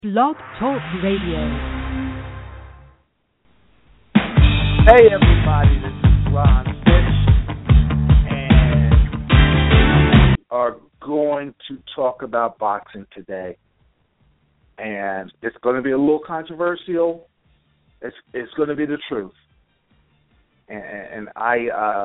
Blog Talk Radio. Hey everybody, this is Ron Fitch, and we are going to talk about boxing today. And it's going to be a little controversial. It's going to be the truth. And I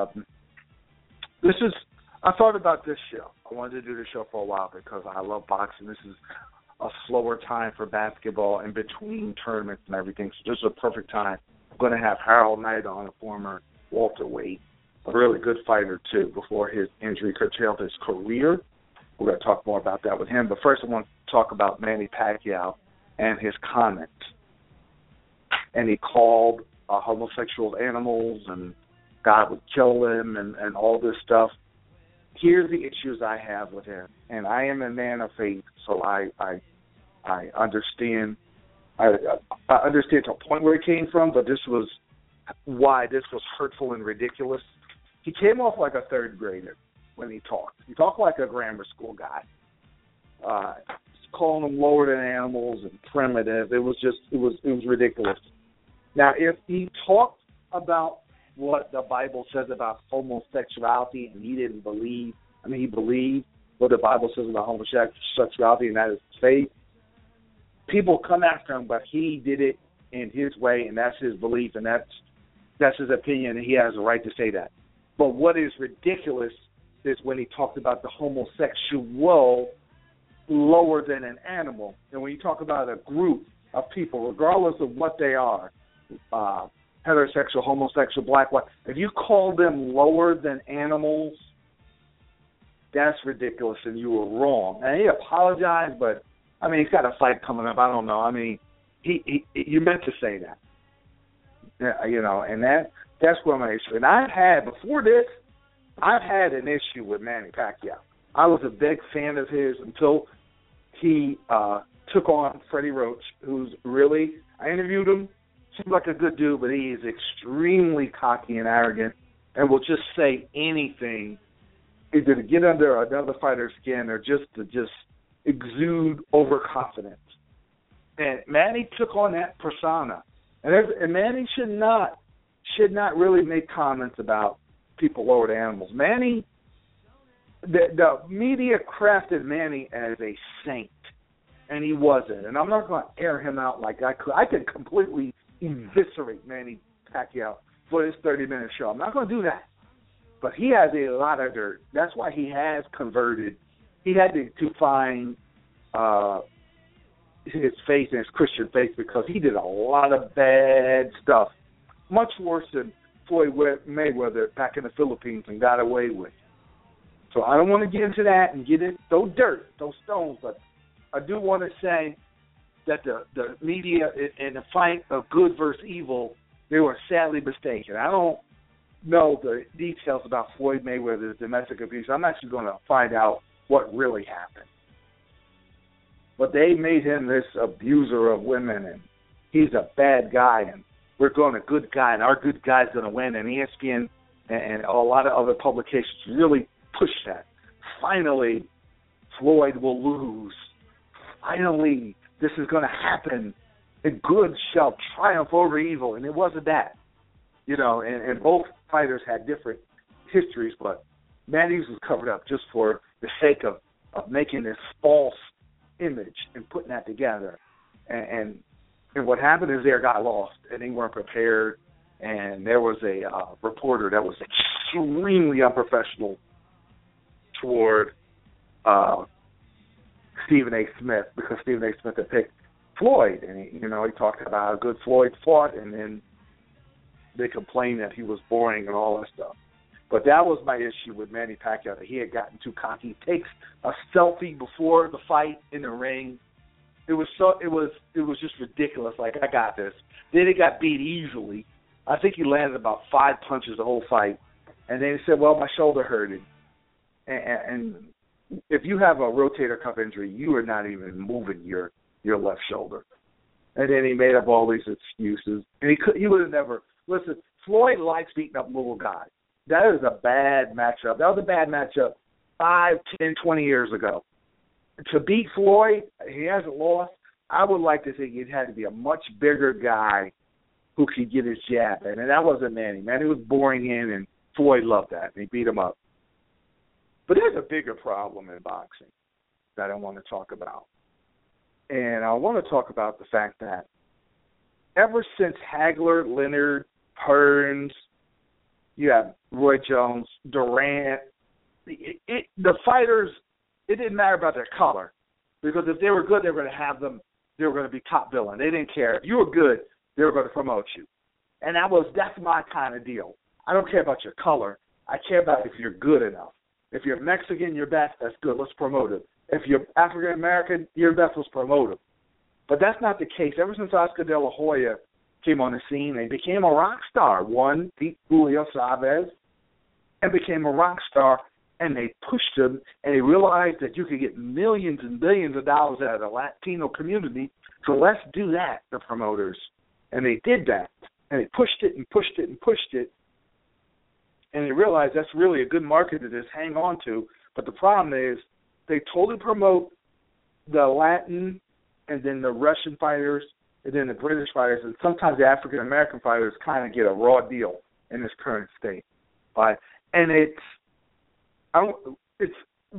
thought about this show. I wanted to do this show for a while because I love boxing. This is a slower time for basketball in between tournaments and everything. So this is a perfect time. I'm going to have Harold Knight on, a former welterweight, a really good fighter too, before his injury curtailed his career. We're going to talk more about that with him. But first I want to talk about Manny Pacquiao and his comments. And he called homosexual animals and God would kill them and all this stuff. Here's the issues I have with him. And I am a man of faith, so I understand. I understand to a point where it came from, but this was why this was hurtful and ridiculous. He came off like a third grader when he talked. He talked like a grammar school guy, calling them lower than animals and primitive. It was ridiculous. Now, if he talked about what the Bible says about homosexuality and he didn't believe, he believed what the Bible says about homosexuality and that is faith, people come after him, but he did it in his way, and that's his belief, and that's his opinion, and he has a right to say that. But what is ridiculous is when he talked about the homosexual lower than an animal. And when you talk about a group of people, regardless of what they are, heterosexual, homosexual, black, white, if you call them lower than animals, that's ridiculous, and you were wrong. And he apologized, but he's got a fight coming up. I don't know. You meant to say that. And that's where my issue. And before this, I've had an issue with Manny Pacquiao. I was a big fan of his until he took on Freddie Roach, who's really, I interviewed him, seems like a good dude, but he is extremely cocky and arrogant and will just say anything either to get under another fighter's skin or just to exude overconfidence. And Manny took on that persona. And Manny should not really make comments about people lower than animals. Manny, the media crafted Manny as a saint, and he wasn't. And I'm not going to air him out like I could. I could completely eviscerate Manny Pacquiao for this 30-minute show. I'm not going to do that. But he has a lot of dirt. That's why he has converted. He had to find his faith and his Christian faith because he did a lot of bad stuff, much worse than Floyd Mayweather back in the Philippines and got away with. So I don't want to get into that and throw dirt, throw stones, but I do want to say that the media in the fight of good versus evil, they were sadly mistaken. I don't know the details about Floyd Mayweather's domestic abuse. I'm actually going to find out what really happened. But they made him this abuser of women, and he's a bad guy, and we're going a good guy, and our good guy's going to win. And ESPN and a lot of other publications really push that. Finally, Floyd will lose. Finally, this is going to happen, and good shall triumph over evil. And it wasn't that. And both fighters had different histories, but Manny's was covered up just for the sake of making this false image and putting that together. And what happened is there got lost, and they weren't prepared, and there was a reporter that was extremely unprofessional toward Stephen A. Smith, because Stephen A. Smith had picked Floyd, and he talked about how good Floyd fought, and then they complained that he was boring and all that stuff. But that was my issue with Manny Pacquiao, that he had gotten too cocky. He takes a selfie before the fight in the ring. It was just ridiculous. Like, I got this. Then he got beat easily. I think he landed about 5 punches the whole fight. And then he said, well, my shoulder hurted. And if you have a rotator cuff injury, you are not even moving your left shoulder. And then he made up all these excuses. And he would have never – listen, Floyd likes beating up little guys. That is a bad matchup. That was a bad matchup 5, 10, 20 years ago. To beat Floyd, he hasn't lost. I would like to think it had to be a much bigger guy who could get his jab in, and that wasn't Manny. Manny was boring in, and Floyd loved that, and he beat him up. But there's a bigger problem in boxing that I want to talk about. And I want to talk about the fact that ever since Hagler, Leonard, Hearns, you have Roy Jones, Durant, the fighters, it didn't matter about their color. Because if they were good, they were going to have them, they were going to be top billing. They didn't care. If you were good, they were going to promote you. And that's my kind of deal. I don't care about your color. I care about if you're good enough. If you're Mexican, you're best, that's good. Let's promote it. If you're African American, you're best, let's promote it. But that's not the case. Ever since Oscar De La Hoya came on the scene, they became a rock star. One, beat Julio Chavez, and became a rock star, and they pushed him, and they realized that you could get millions and billions of dollars out of the Latino community, so let's do that, the promoters. And they did that, and they pushed it and pushed it and pushed it, and they realized that's really a good market to just hang on to. But the problem is they totally promote the Latin and then the Russian fighters and then the British fighters, and sometimes the African-American fighters kind of get a raw deal in this current state. And it's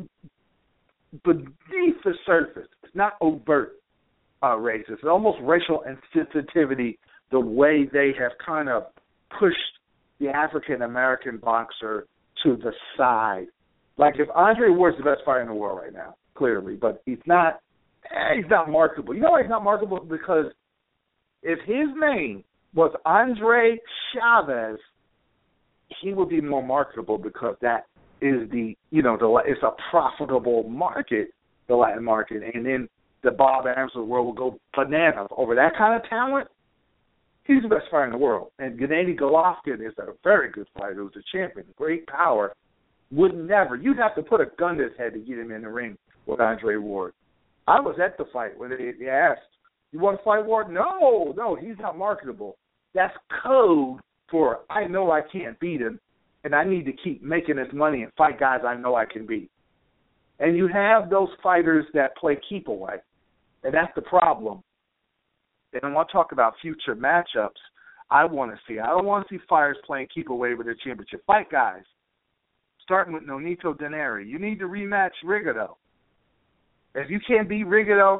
beneath the surface. It's not overt racist. It's almost racial insensitivity, the way they have kind of pushed the African-American boxer to the side. Like if Andre Ward's the best fighter in the world right now, clearly, but he's not marketable. You know why he's not marketable? Because if his name was Andre Chavez, he would be more marketable because that is it's a profitable market, the Latin market, and then the Bob Arams of the world will go bananas over that kind of talent. He's the best fighter in the world. And Gennady Golovkin is a very good fighter who's a champion, great power. You'd have to put a gun to his head to get him in the ring with Andre Ward. I was at the fight when they asked, you want to fight Ward? No, he's not marketable. That's code for I know I can't beat him, and I need to keep making this money and fight guys I know I can beat. And you have those fighters that play keep away, and that's the problem. And I want to talk about future matchups I want to see. I don't want to see fighters playing keep away with their championship. Fight guys, starting with Nonito Donaire. You need to rematch Rigodo. If you can't beat Rigodo,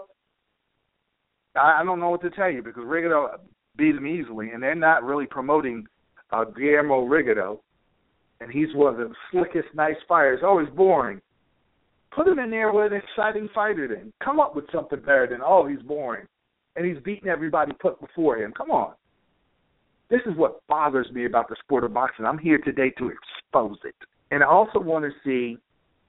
I don't know what to tell you, because Rigodo beat him easily, and they're not really promoting Guillermo Rigodo, and he's one of the slickest, nice fighters. Oh, he's boring. Put him in there with an exciting fighter then. Come up with something better than, he's boring, and he's beating everybody put before him. Come on. This is what bothers me about the sport of boxing. I'm here today to expose it. And I also want to see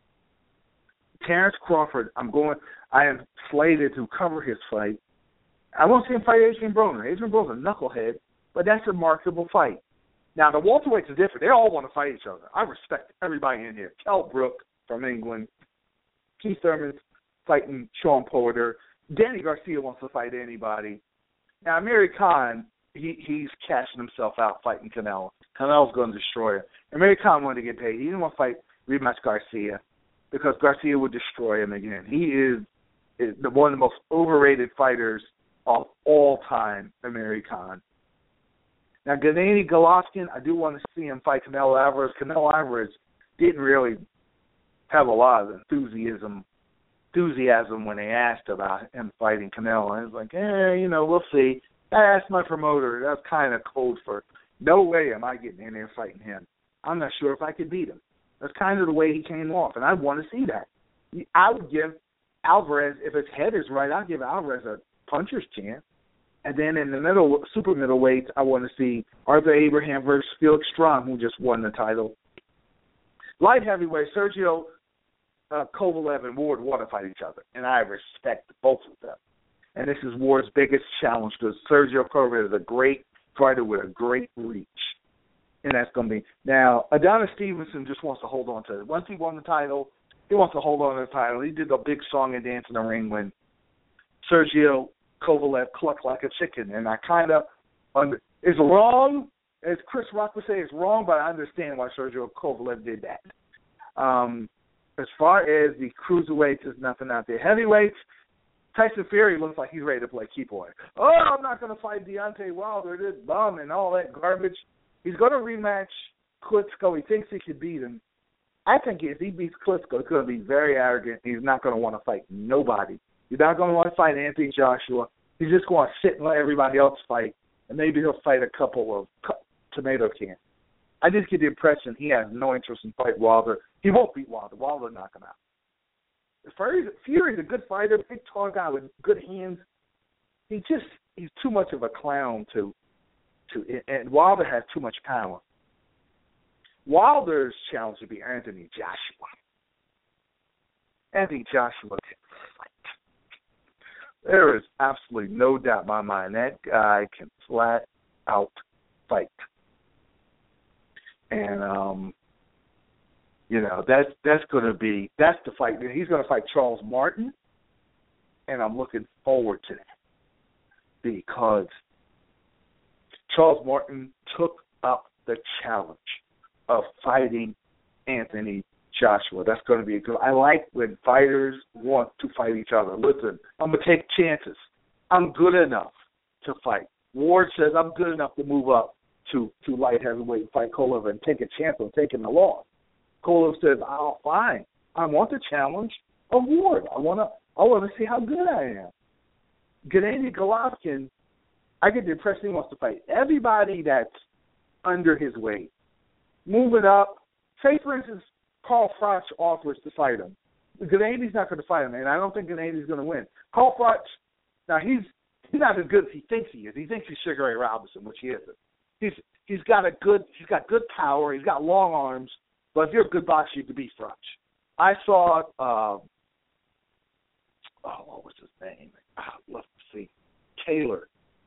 Terrence Crawford. I am slated to cover his fight. I want to see him fight Adrian Broner. Adrian Broner's a knucklehead, but that's a marketable fight. Now, the welterweights are different. They all want to fight each other. I respect everybody in here. Kell Brook from England. Keith Thurman's fighting Sean Porter. Danny Garcia wants to fight anybody. Now, Amir Khan, he's cashing himself out fighting Canelo. Canelo's going to destroy him. Amir Khan wanted to get paid. He didn't want to fight rematch Garcia because Garcia would destroy him again. He is one of the most overrated fighters of all time, Amir Khan. Now, Gennady Golovkin, I do want to see him fight Canelo Alvarez. Canelo Alvarez didn't really have a lot of enthusiasm when they asked about him fighting Canelo. And it was like, we'll see. I asked my promoter. That's kind of cold for, no way am I getting in there fighting him. I'm not sure if I could beat him. That's kind of the way he came off, and I want to see that. I would give Alvarez, if his head is right, I'd give Alvarez a puncher's chance. And then in the super middleweights, I want to see Arthur Abraham versus Felix Strahm, who just won the title. Light heavyweight, Sergio Kovalev and Ward want to fight each other, and I respect both of them. And this is Ward's biggest challenge, because Sergio Kovalev is a great fighter with a great reach. And that's going to be. Now, Adonis Stevenson just wants to hold on to it. Once he won the title, he wants to hold on to the title. He did a big song and dance in the ring when Sergio Kovalev clucked like a chicken. And I kind of, it's wrong, as Chris Rock would say, it's wrong, but I understand why Sergio Kovalev did that. As far as the cruiserweights, there's nothing out there. Heavyweights, Tyson Fury looks like he's ready to play keyboard. Oh, I'm not going to fight Deontay Wilder, this bum and all that garbage. He's going to rematch Klitschko. He thinks he could beat him. I think if he beats Klitschko, it's going to be very arrogant. He's not going to want to fight nobody. He's not going to want to fight Anthony Joshua. He's just going to sit and let everybody else fight, and maybe he'll fight a couple of tomato cans. I just get the impression he has no interest in fighting Wilder. He won't beat Wilder. Wilder will knock him out. Fury's a good fighter, big tall guy with good hands. He's too much of a clown and Wilder has too much power. Wilder's challenge would be Anthony Joshua. Anthony Joshua can fight. There is absolutely no doubt in my mind that guy can flat out fight. And that's the fight. He's going to fight Charles Martin, and I'm looking forward to that because Charles Martin took up the challenge of fighting Anthony Joshua. That's going to be good. I like when fighters want to fight each other. Listen, I'm going to take chances. I'm good enough to fight. Ward says I'm good enough to move up to light heavyweight and fight Kovalev and take a chance on taking the loss. Kovalev says, "Oh, fine. I want the challenge of Ward. I want to see how good I am." Gennady Golovkin, I get the impression he wants to fight everybody that's under his weight. Moving up, say for instance, Carl Froch offers to fight him. Gennady's not going to fight him, and I don't think Gennady's going to win. Carl Froch, now he's not as good as he thinks he is. He thinks he's Sugar Ray Robinson, which he isn't. He's got good power. He's got long arms. But if you're a good boxer, you could beat Froch. I saw what was his name? Let's see, Taylor.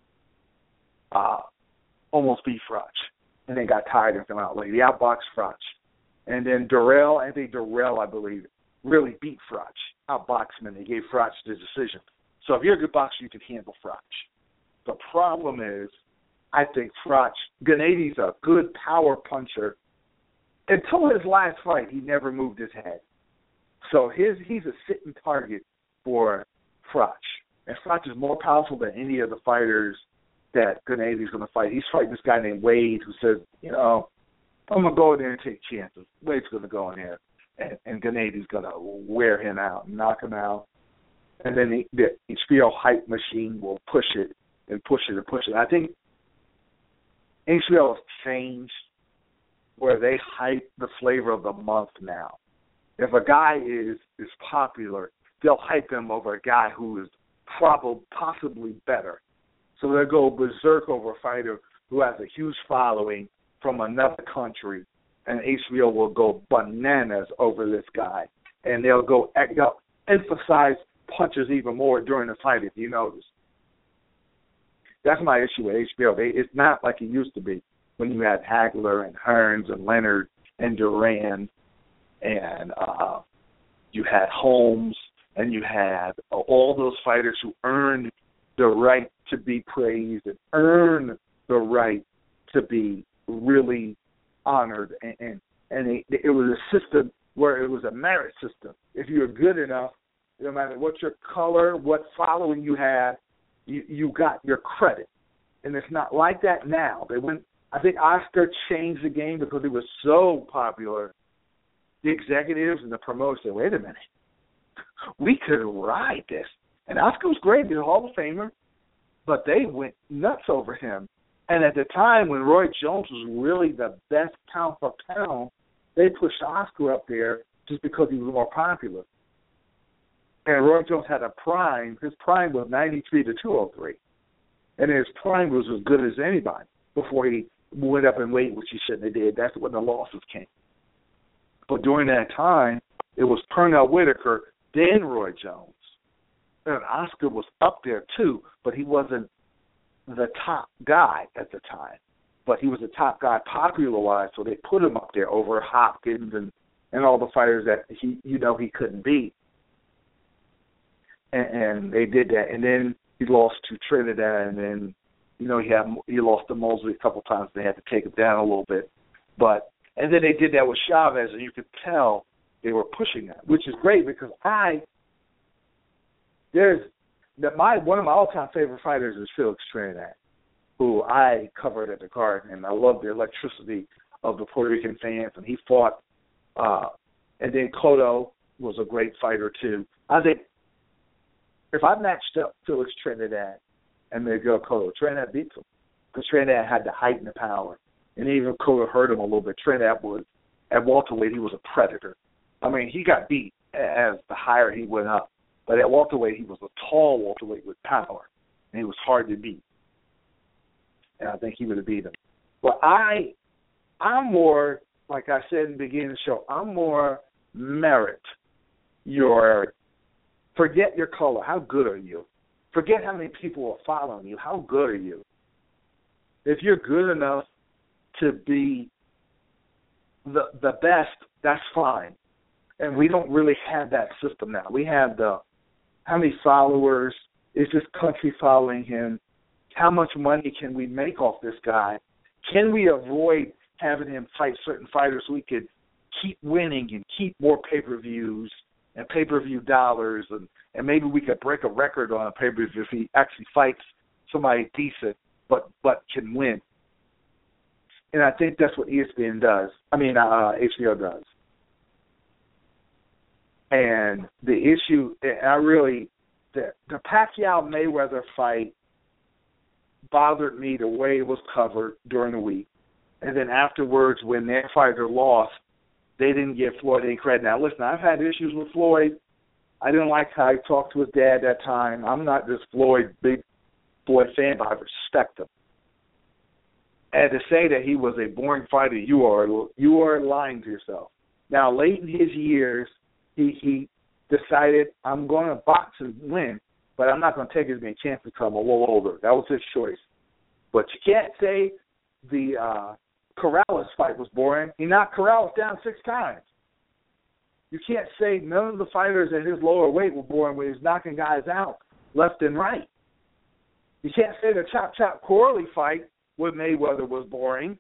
Almost beat Froch, and then got tired and came out late. He outboxed Froch, and then Anthony Durrell, I believe, really beat Froch. Outboxed him, and they gave Froch the decision. So if you're a good boxer, you can handle Froch. The problem is, I think Gennady's a good power puncher. Until his last fight, he never moved his head. So he's a sitting target for Froch. And Froch is more powerful than any of the fighters that Gennady's going to fight. He's fighting this guy named Wade who says, I'm going to go in there and take chances. Wade's going to go in there, and Gennady's going to wear him out and knock him out. And then the HBO hype machine will push it and push it and push it. I think HBO has changed where they hype the flavor of the month now. If a guy is popular, they'll hype him over a guy who is possibly better. So they'll go berserk over a fighter who has a huge following from another country, and HBO will go bananas over this guy. And they'll emphasize punches even more during the fight, if you notice. That's my issue with HBO. It's not like it used to be when you had Hagler and Hearns and Leonard and Duran and you had Holmes and you had all those fighters who earned the right to be praised and earned the right to be really honored. And it was a system where it was a merit system. If you were good enough, no matter what your color, what following you had, you got your credit. And it's not like that now. I think Oscar changed the game because it was so popular. The executives and the promoters said, wait a minute, we could ride this. And Oscar was great. He's a Hall of Famer. But they went nuts over him. And at the time when Roy Jones was really the best pound for pound, they pushed Oscar up there just because he was more popular. And Roy Jones had a prime. His prime was 93 to 203. And his prime was as good as anybody before he went up in weight, which he shouldn't have did. That's when the losses came. But during that time, it was Pernell Whitaker, then Roy Jones. And Oscar was up there too, but he wasn't the top guy at the time. But he was the top guy popular-wise, so they put him up there over Hopkins and all the fighters that he couldn't beat. And they did that. And then he lost to Trinidad, and then he lost to Mosley a couple times. They had to take him down a little bit, and then they did that with Chavez, and you could tell they were pushing that, which is great because one of my all-time favorite fighters is Felix Trinidad, who I covered at the Garden, and I love the electricity of the Puerto Rican fans, and he fought. And then Cotto was a great fighter, too. I think if I matched up Felix Trinidad and Miguel Cotto, Trinidad beats him because Trinidad had the height and the power. And even Cotto hurt him a little bit. Trinidad was, at welterweight, he was a predator. I mean, he got beat as the higher he went up. But at welterweight, he was a tall welterweight with power. And he was hard to beat. And I think he would have beat him. But I'm more, like I said in the beginning of the show, I'm more merit. Forget your color. How good are you? Forget how many people are following you. How good are you? If you're good enough to be the best, that's fine. And we don't really have that system now. We have how many followers, is this country following him? How much money can we make off this guy? Can we avoid having him fight certain fighters so we could keep winning and keep more pay-per-views and pay-per-view dollars, and maybe we could break a record on a pay-per-view if he actually fights somebody decent but can win. And I think that's what ESPN does. HBO does. And the issue, the Pacquiao-Mayweather fight bothered me the way it was covered during the week. And then afterwards, when their fighter lost, they didn't give Floyd any credit. Now, listen, I've had issues with Floyd. I didn't like how he talked to his dad that time. I'm not this big Floyd fan, but I respect him. And to say that he was a boring fighter, you are lying to yourself. Now, late in his years, he decided, I'm going to box and win, but I'm not going to take as many chances because I'm a little older. That was his choice. But you can't say the Corrales fight was boring. He knocked Corrales down 6 times. You can't say none of the fighters at his lower weight were boring when he was knocking guys out left and right. You can't say the Chop Corley fight with Mayweather was boring.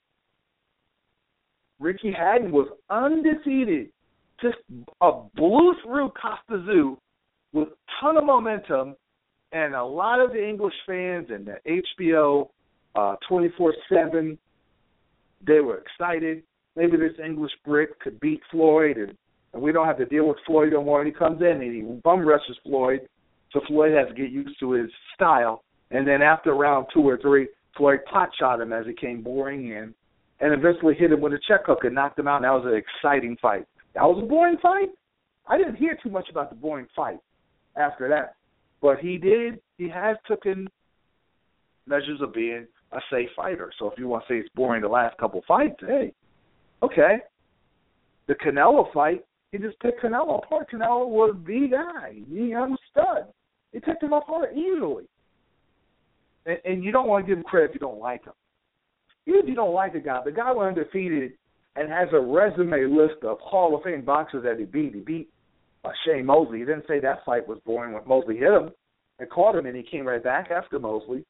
Ricky Hatton was undefeated. Just blew through Costa Zoo with a ton of momentum, and a lot of the English fans and the HBO 24/7, they were excited. Maybe this English Brit could beat Floyd, and we don't have to deal with Floyd no more. And he comes in and he bum rushes Floyd, so Floyd has to get used to his style. And then after round 2 or 3, Floyd pot shot him as he came boring in, and eventually hit him with a check hook and knocked him out. And that was an exciting fight. That was a boring fight. I didn't hear too much about the boring fight after that. But he has taken measures of being a safe fighter. So if you want to say it's boring the last couple fights, hey, okay. The Canelo fight, he just picked Canelo apart. Canelo was the guy, the young stud. He picked him apart easily. And you don't want to give him credit if you don't like him. Even if you don't like the guy went undefeated and has a resume list of Hall of Fame boxers that he beat. He beat Shane Mosley. He didn't say that fight was boring when Mosley hit him and caught him, and he came right back after Mosley.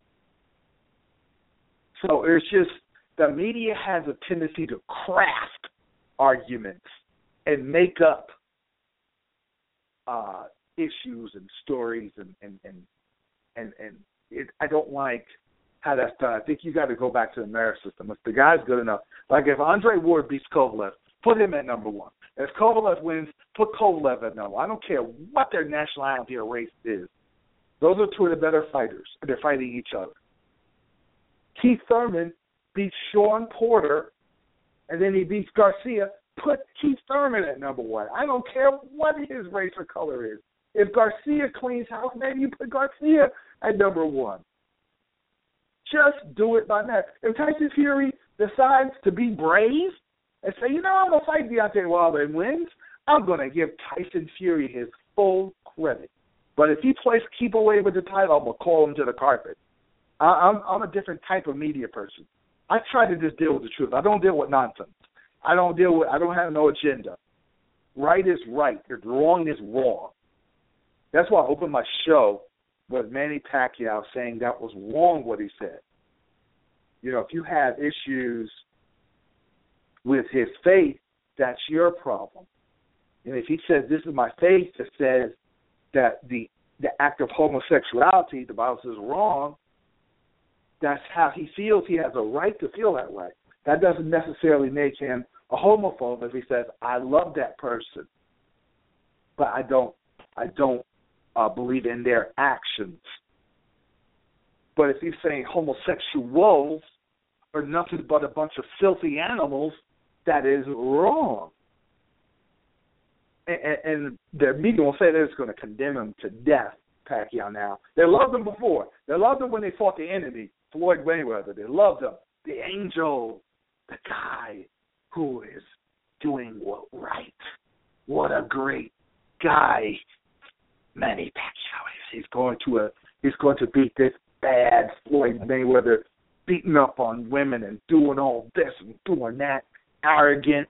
So it's just the media has a tendency to craft arguments and make up issues and stories, and I don't like how that's done. I think you got to go back to the merit system. If the guy's good enough, like if Andre Ward beats Kovalev, put him at number 1. If Kovalev wins, put Kovalev at number 1. I don't care what their nationality or race is. Those are 2 of the better fighters, and they're fighting each other. Keith Thurman beats Sean Porter, and then he beats Garcia. Put Keith Thurman at number 1. I don't care what his race or color is. If Garcia cleans house, maybe you put Garcia at number 1. Just do it by that. If Tyson Fury decides to be brave and say, I'm going to fight Deontay Wilder and wins, I'm going to give Tyson Fury his full credit. But if he plays keep away with the title, I'm going to call him to the carpet. I'm a different type of media person. I try to just deal with the truth. I don't deal with nonsense. I don't have no agenda. Right is right. Wrong is wrong. That's why I opened my show with Manny Pacquiao saying that was wrong what he said. If you have issues with his faith, that's your problem. And if he says, this is my faith that says that the the act of homosexuality, the Bible says, wrong, that's how he feels. He has a right to feel that way. That doesn't necessarily make him a homophobe if he says, I love that person, but I don't believe in their actions. But if he's saying homosexuals are nothing but a bunch of filthy animals, that is wrong. And the media will say that it's going to condemn him to death, Pacquiao now. They loved him before. They loved him when they fought the enemy, Floyd Mayweather. They loved him. The angel, the guy who is doing what right. What a great guy Manny Pacquiao is. He's going to beat this bad Floyd Mayweather, beating up on women and doing all this and doing that. Arrogant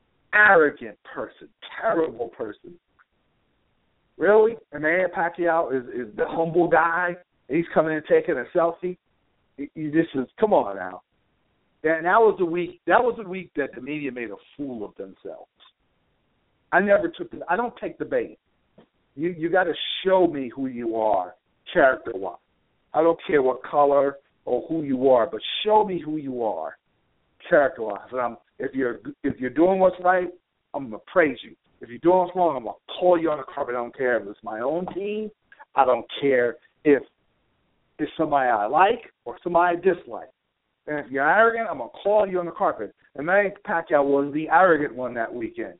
person, terrible person. Really? And Manny Pacquiao is the humble guy. He's coming in and taking a selfie. This is, come on now. And that was the week that the media made a fool of themselves. I don't take the bait. You got to show me who you are, character-wise. I don't care what color or who you are, but show me who you are, character-wise. And if you're doing what's right, I'm going to praise you. If you're doing what's wrong, I'm going to call you on the carpet. I don't care if it's my own team. I don't care if it's somebody I like or somebody I dislike. And if you're arrogant, I'm going to call you on the carpet. And Manny Pacquiao was the arrogant one that weekend.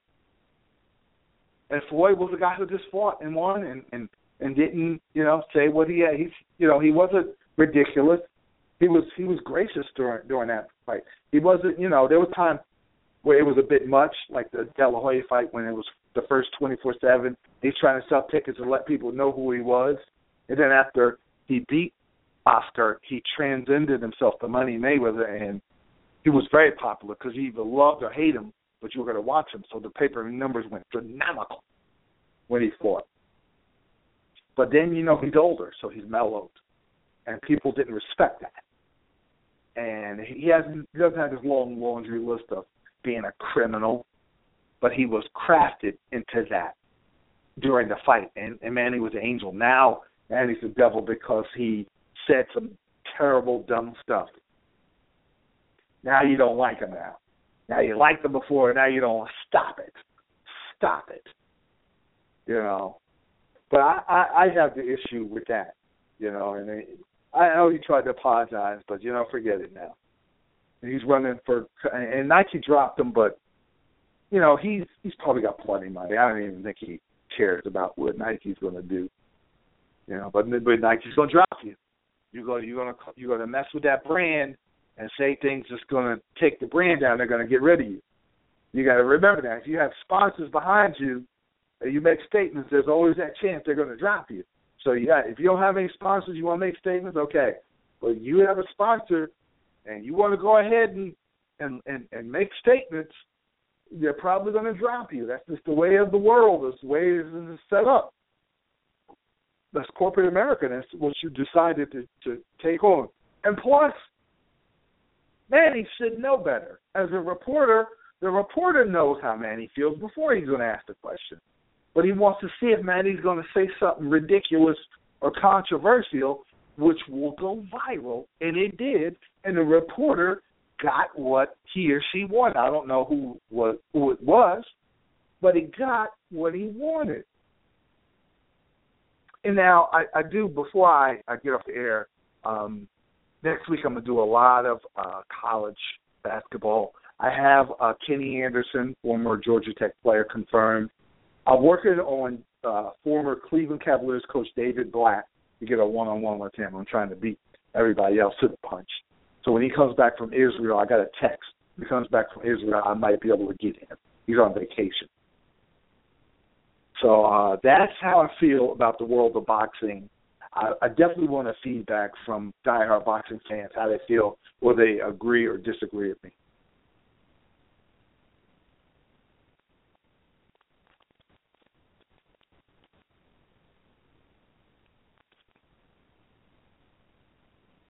And Floyd was the guy who just fought and won and didn't, say what he had. He wasn't ridiculous. He was gracious during that fight. He wasn't, there was time where it was a bit much, like the De La Hoya fight when it was the first 24/7. He's trying to sell tickets and let people know who he was. And then after he beat Oscar, he transcended himself to Money Mayweather, and he was very popular because you either loved or hate him, but you were going to watch him. So the pay-per-view numbers went phenomenal when he fought. But then, he's older, so he's mellowed, and people didn't respect that. And he doesn't have this long laundry list of being a criminal, but he was crafted into that during the fight. And Manny was an angel. Now Manny's the devil because he said some terrible, dumb stuff. Now you don't like him now. Now you liked him before, now you don't. Stop it. Stop it. But I have the issue with that, and I know he tried to apologize, but, forget it now. He's running and Nike dropped him, but, he's probably got plenty of money. I don't even think he cares about what Nike's going to do, but Nike's going to drop you. You're going to mess with that brand and say things that's going to take the brand down. They're going to get rid of you. You got to remember that. If you have sponsors behind you and you make statements, there's always that chance they're going to drop you. So if you don't have any sponsors, you want to make statements, okay. But you have a sponsor and you want to go ahead and make statements, they're probably going to drop you. That's just the way of the world. That's the way it is set up. That's corporate America. That's what you decided to take on. And plus, Manny should know better. As a reporter, the reporter knows how Manny feels before he's going to ask the question. But he wants to see if Manny's going to say something ridiculous or controversial, which will go viral. And it did. And the reporter got what he or she wanted. I don't know who it was, but he got what he wanted. And now I do, before I get off the air, next week I'm going to do a lot of college basketball. I have Kenny Anderson, former Georgia Tech player, confirmed. I'm working on former Cleveland Cavaliers coach David Black to get a one-on-one with him. I'm trying to beat everybody else to the punch. So when he comes back from Israel, I got a text. When he comes back from Israel, I might be able to get him. He's on vacation. So that's how I feel about the world of boxing. I definitely want a feedback from diehard boxing fans, how they feel, whether they agree or disagree with me.